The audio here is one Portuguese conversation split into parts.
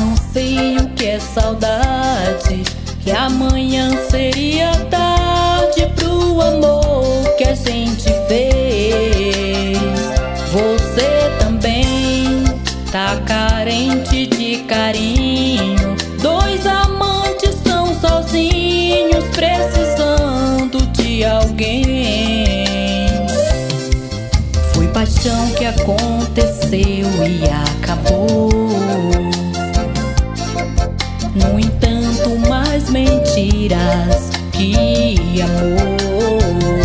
não sei o que é saudade, que amanhã seria tarde pro amor que a gente fez. Você também tá carente de carinho. Dois amantes tão sozinhos, precisando de alguém. Foi paixão que aconteceu e acabou. No entanto, mais mentiras que amor.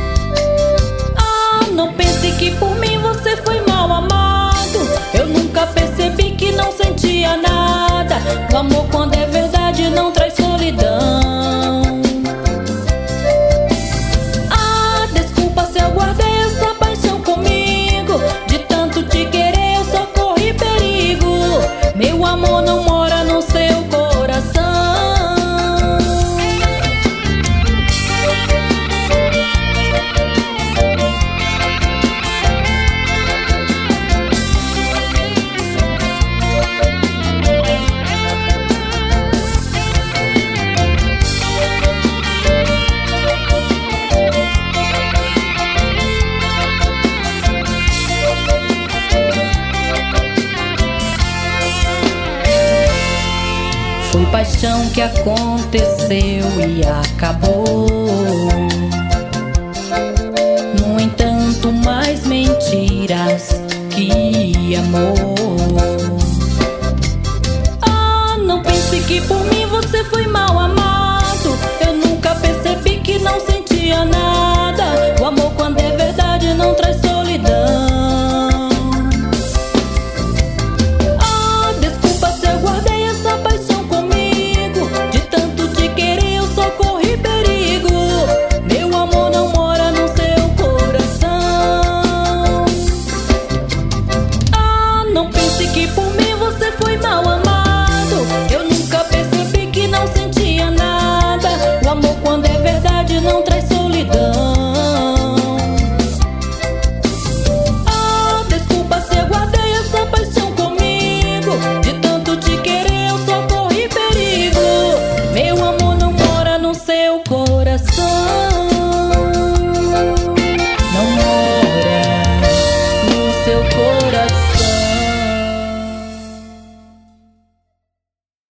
Ah, não pense que por mim você foi mal amado. Eu nunca percebi que não sentia nada. O amor, quando é verdade, não traz solidão. Ah, desculpa se eu guardei essa paixão comigo. De tanto te querer eu só corri perigo. Meu amor não mora no seu coração. Foi paixão que aconteceu e acabou. No entanto, mais mentiras que amor.